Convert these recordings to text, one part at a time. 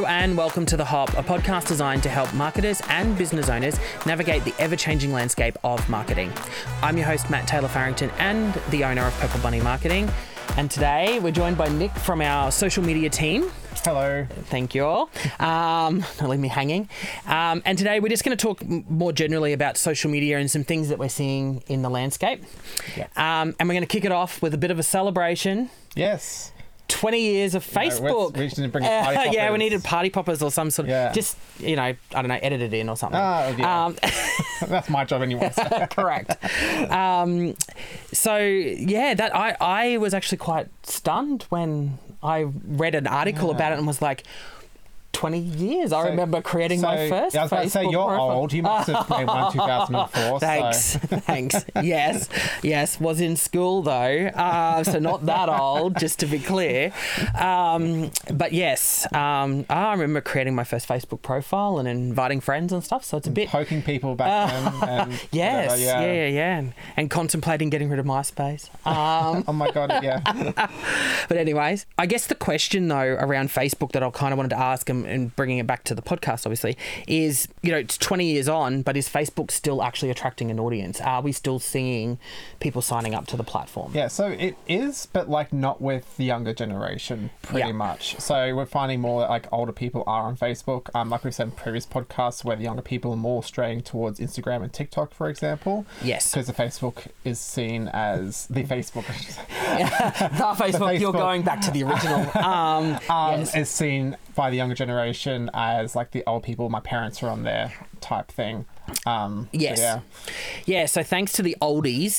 Hello and welcome to The Hop, a podcast designed to help marketers and business owners navigate the ever-changing landscape of marketing. I'm your host, Matt Taylor Farrington, and the owner of Purple Bunny Marketing. And today we're joined by Nick from our social media team. Hello. Thank you all. Don't leave me hanging. And today we're just going to talk more generally about social media and some things that we're seeing in the landscape. Yeah. And we're going to kick it off with a bit of a celebration. Yes. 20 years of Facebook. We should bring party poppers. Yeah, we needed party poppers or some sort of, just, I don't know, edit it in or something. That's my job anyway. So. Correct. I was actually quite stunned when I read an article about it and was like, 20 years. I remember creating my first Facebook. I was about to say, you're profile. old. You must have made one in 2004. Thanks. Yes. Was in school though, so not that old, just to be clear. But yes, I remember creating my first Facebook profile and inviting friends and stuff. So it's a bit poking people back then. And yes, whatever, yeah, and contemplating getting rid of MySpace. Oh my god, yeah. But anyways, I guess the question though around Facebook that I kind of wanted to ask and bringing it back to the podcast, obviously, is, it's 20 years on, but is Facebook still actually attracting an audience? Are we still seeing people signing up to the platform? Yeah, so it is, but not with the younger generation, pretty much. So we're finding more that older people are on Facebook. Like we've said in previous podcasts, where the younger people are more straying towards Instagram and TikTok, for example. Yes. Because the Facebook is seen as the Facebook. The Facebook, you're going back to the original. Yes. Is seen by the younger generation as the old people, my parents are on there type thing. Yes. So, yeah. So thanks to the oldies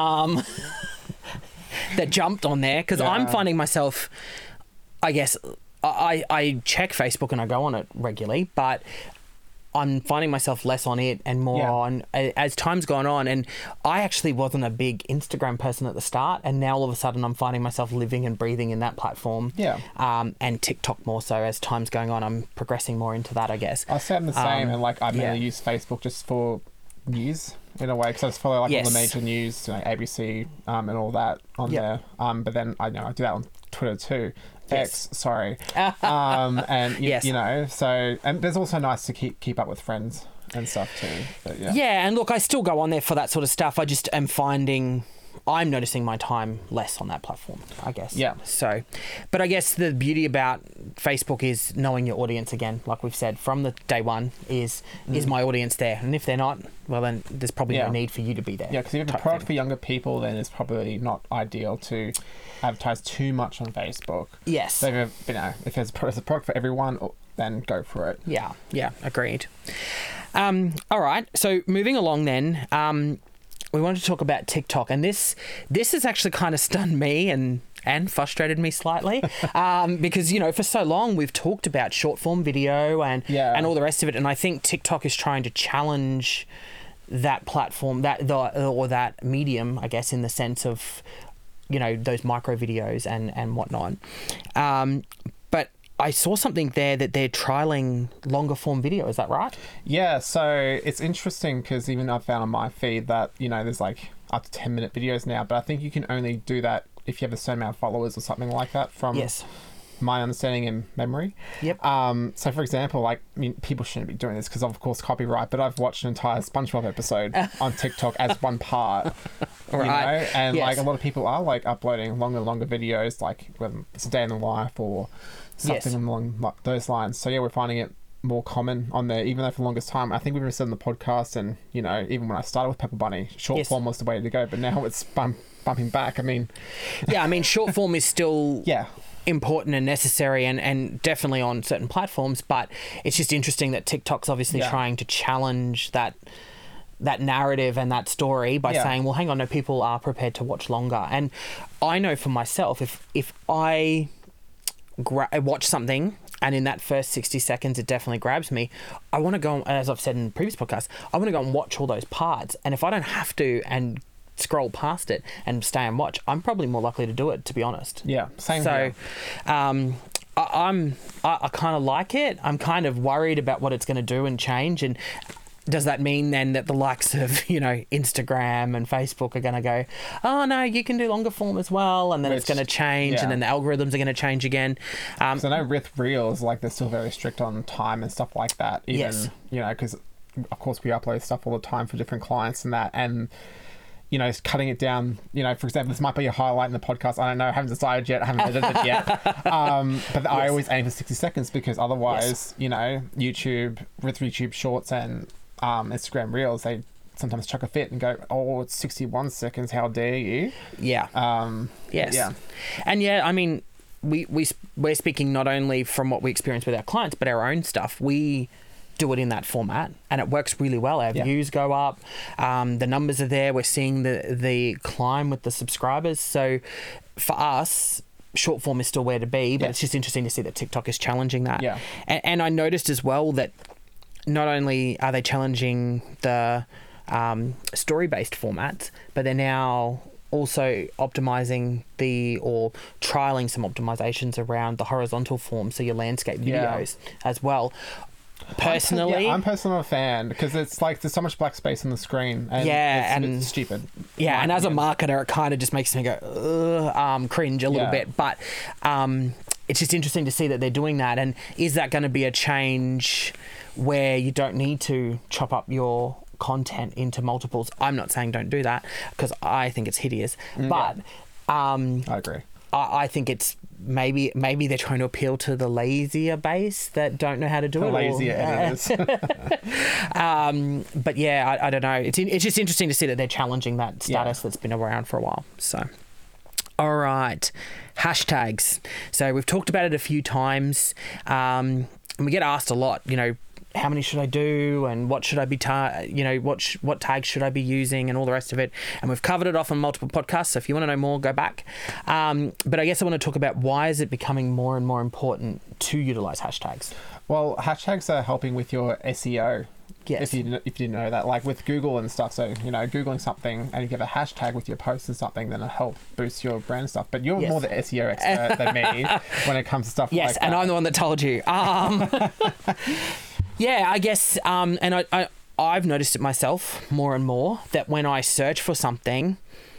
that jumped on there, because I'm finding myself, I guess, I check Facebook and I go on it regularly, but I'm finding myself less on it and more on as time's gone on. And I actually wasn't a big Instagram person at the start, and now all of a sudden I'm finding myself living and breathing in that platform. Yeah. And TikTok more so. As time's going on, I'm progressing more into that, I guess. I say I'm the same, and I mainly use Facebook just for news in a way, because I just follow all the major news, ABC and all that on there. But then I do that on Twitter too. Yes. X, sorry. And so, and it's also nice to keep up with friends and stuff too. But and look, I still go on there for that sort of stuff. I just am finding I'm noticing my time less on that platform, I guess. Yeah. So, but I guess the beauty about Facebook is knowing your audience again, like we've said from the day one, is my audience there? And if they're not, well then there's probably no need for you to be there. Yeah, because if you have a product for younger people, then it's probably not ideal to advertise too much on Facebook. Yes. So if there's a product for everyone, then go for it. Yeah, agreed. All right, so moving along then, we wanted to talk about TikTok, and this has actually kind of stunned me and frustrated me slightly, because for so long we've talked about short form video and all the rest of it, and I think TikTok is trying to challenge that platform, that medium, I guess, in the sense of those micro videos and whatnot. But I saw something there that they're trialing longer form video. Is that right? Yeah. So it's interesting because even I found on my feed that, there's up to 10-minute videos now, but I think you can only do that if you have a certain amount of followers or something like that from my understanding and memory. Yep. So for example, people shouldn't be doing this because of course copyright, but I've watched an entire SpongeBob episode on TikTok as one part. Right. And a lot of people are uploading longer videos, whether it's a day in the life or something along those lines. So we're finding it more common on there, even though for the longest time, I think we've said in the podcast, and even when I started with Purple Bunny, short form was the way to go, but now it's bumping back. Short form is still important and necessary and definitely on certain platforms, but it's just interesting that TikTok's obviously trying to challenge that narrative and that story by saying, well, hang on, no, people are prepared to watch longer. And I know for myself, if I watch something and in that first 60 seconds it definitely grabs me, I want to go, as I've said in previous podcasts, I want to go and watch all those parts. And if I don't have to and scroll past it and stay and watch, I'm probably more likely to do it, to be honest. Yeah, same so here. I kind of like it. I'm kind of worried about what it's going to do and change, and does that mean then that the likes of, you know, Instagram and Facebook are going to go, oh no, you can do longer form as well, and then it's going to change, and then the algorithms are going to change again? So I know with Reels, like they're still very strict on time and stuff like that. Even, you know, because of course we upload stuff all the time for different clients and that, and you know, cutting it down, you know, for example, this might be a highlight in the podcast. I don't know. I haven't decided yet. I haven't edited it yet. But I always aim for 60 seconds because otherwise, you know, YouTube, with YouTube Shorts and Instagram Reels, they sometimes chuck a fit and go, oh, it's 61 seconds. How dare you? Yeah. Yes. Yeah. And I mean, we're speaking not only from what we experience with our clients, but our own stuff. We do it in that format and it works really well. Our views go up, the numbers are there, we're seeing the climb with the subscribers. So for us, short form is still where to be, but it's just interesting to see that TikTok is challenging that. And I noticed as well that not only are they challenging the story-based formats, but they're now also optimizing or trialing some optimizations around the horizontal form, so your landscape videos as well. Personally, I'm personally a fan because it's like there's so much black space on the screen, and it's stupid. Yeah, and as a marketer, it kind of just makes me go cringe a little bit. But it's just interesting to see that they're doing that. And is that going to be a change where you don't need to chop up your content into multiples? I'm not saying don't do that because I think it's hideous, but I agree. I think it's maybe they're trying to appeal to the lazier base that don't know how to do it. Lazier editors. But I don't know. It's just interesting to see that they're challenging that status that's been around for a while. So, all right, hashtags. So we've talked about it a few times, and we get asked a lot. You know, how many should I do, and what should I be what tags should I be using, and all the rest of it. And we've covered it off on multiple podcasts, so if you want to know more, go back. But I guess I want to talk about why is it becoming more and more important to utilize hashtags. Well, hashtags are helping with your SEO. Yes. If you didn't know that, like with Google and stuff. So, you know, Googling something and you have a hashtag with your post and something, then it'll help boost your brand stuff. But you're more the SEO expert than me when it comes to stuff like that. Yes, and I'm the one that told you. Yeah, I guess, and I've noticed it myself more and more that when I search for something,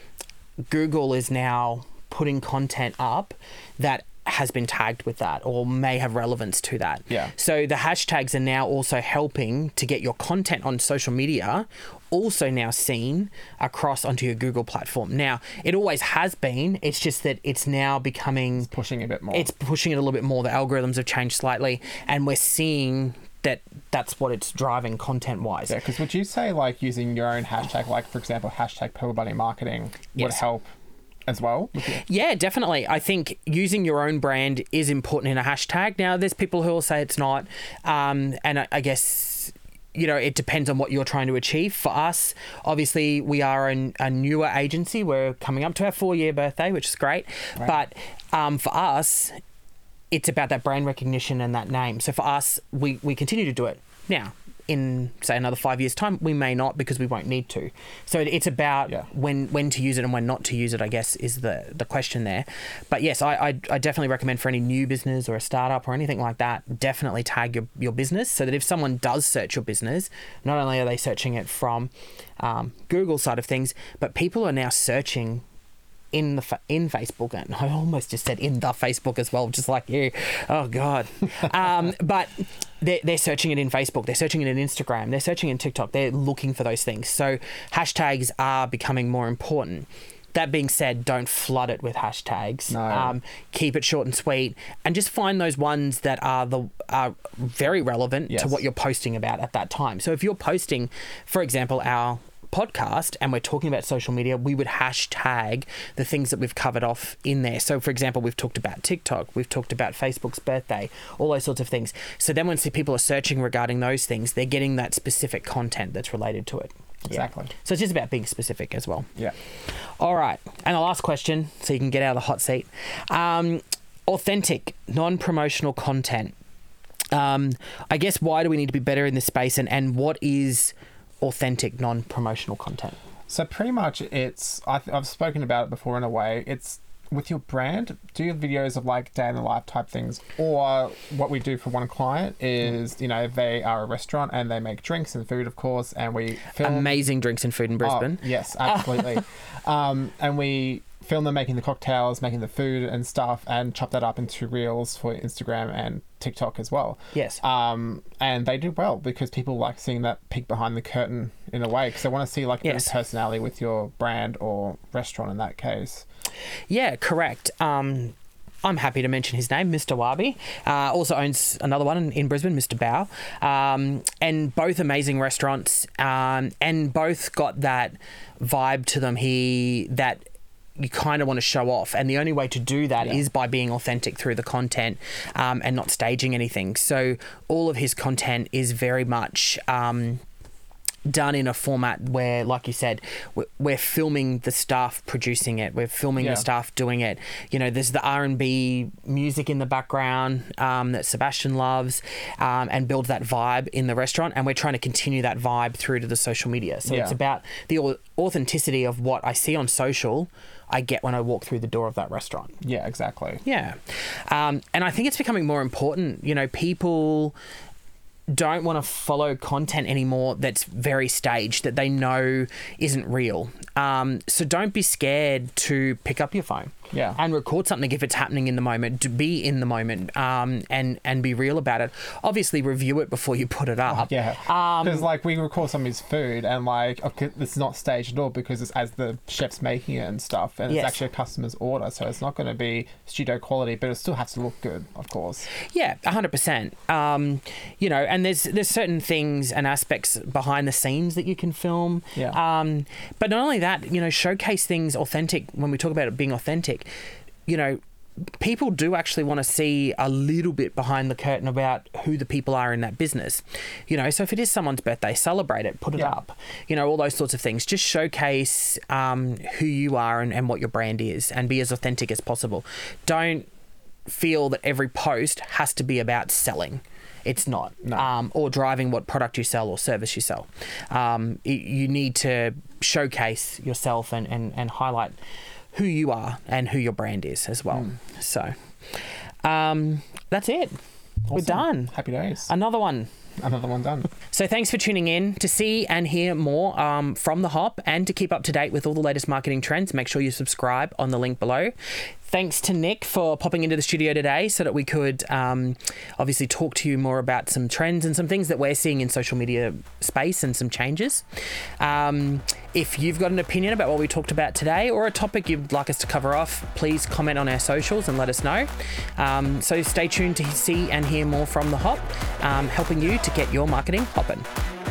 Google is now putting content up that has been tagged with that or may have relevance to that. Yeah. So the hashtags are now also helping to get your content on social media also now seen across onto your Google platform. Now, it always has been. It's just that it's now becoming... It's pushing a bit more. It's pushing it a little bit more. The algorithms have changed slightly and we're seeing that's what it's driving content-wise. Yeah, because would you say like using your own hashtag, like for example, hashtag Purple Bunny Marketing would help as well? Yeah, definitely. I think using your own brand is important in a hashtag. Now, there's people who will say it's not, and I guess, you know, it depends on what you're trying to achieve. For us, obviously, we are a newer agency. We're coming up to our 4-year birthday, which is great. Right. But for us, it's about that brand recognition and that name. So for us, we continue to do it. Now, in, say, another 5 years' time, we may not because we won't need to. So it's about when to use it and when not to use it, I guess, is the question there. But yes, I definitely recommend for any new business or a startup or anything like that, definitely tag your business so that if someone does search your business, not only are they searching it from Google side of things, but people are now searching in Facebook, and I almost just said in the Facebook as well, just like you. Oh God! But they're searching it in Facebook, they're searching it in Instagram, they're searching in TikTok. They're looking for those things. So hashtags are becoming more important. That being said, don't flood it with hashtags. No. Keep it short and sweet, and just find those ones that are very relevant to what you're posting about at that time. So if you're posting, for example, our podcast and we're talking about social media, we would hashtag the things that we've covered off in there. So for example, we've talked about TikTok, we've talked about Facebook's birthday, all those sorts of things. So then when people are searching regarding those things, they're getting that specific content that's related to it. Exactly. So it's just about being specific as well. Yeah. All right. And the last question, so you can get out of the hot seat. Authentic, non-promotional content. I guess why do we need to be better in this space, and what is authentic non-promotional content? So pretty much it's I've spoken about it before in a way. It's with your brand, do your videos of like day in the life type things, or what we do for one client is, you know, they are a restaurant and they make drinks and food, of course, and we film amazing drinks and food in Brisbane. Oh, yes, absolutely. And we film them making the cocktails, making the food and stuff, and chop that up into reels for Instagram and TikTok as well. Yes. And they do well because people like seeing that peek behind the curtain in a way, because they want to see like a bit of personality with your brand or restaurant in that case. Yeah, correct. I'm happy to mention his name, Mr. Wabi. Also owns another one in Brisbane, Mr. Bao. And both amazing restaurants, and both got that vibe to them that you kind of want to show off, and the only way to do that is by being authentic through the content, and not staging anything. So all of his content is very much done in a format where, like you said, we're filming the staff producing it, we're filming the staff doing it. You know, there's the R&B music in the background that Sebastian loves, and build that vibe in the restaurant, and we're trying to continue that vibe through to the social media. So it's about the authenticity of what I see on social I get when I walk through the door of that restaurant. Yeah, exactly. Yeah. And I think it's becoming more important. You know, people don't want to follow content anymore that's very staged, that they know isn't real. So don't be scared to pick up your phone and record something if it's happening in the moment, to be in the moment, and be real about it. Obviously review it before you put it up. Because like we record some of his food and like, okay, it's not staged at all because it's as the chef's making it and stuff, and it's actually a customer's order, so it's not going to be studio quality, but it still has to look good, of course. Yeah, 100%. You know, and there's certain things and aspects behind the scenes that you can film. But not only that, you know, showcase things authentic. When we talk about it being authentic, you know, people do actually want to see a little bit behind the curtain about who the people are in that business. You know, so if it is someone's birthday, celebrate it, put it up, you know, all those sorts of things. Just showcase who you are and what your brand is, and be as authentic as possible. Don't feel that every post has to be about selling. It's not. No. Or driving what product you sell or service you sell. You need to showcase yourself and highlight who you are and who your brand is as well. So that's it. Awesome. We're done. Happy days. Another one done. So thanks for tuning in. To see and hear more from The Hop, and to keep up to date with all the latest marketing trends, make sure you subscribe on the link below. Thanks to Nick for popping into the studio today so that we could obviously talk to you more about some trends and some things that we're seeing in social media space and some changes. If you've got an opinion about what we talked about today, or a topic you'd like us to cover off, please comment on our socials and let us know. So stay tuned to see and hear more from The Hop, helping you to get your marketing hopping.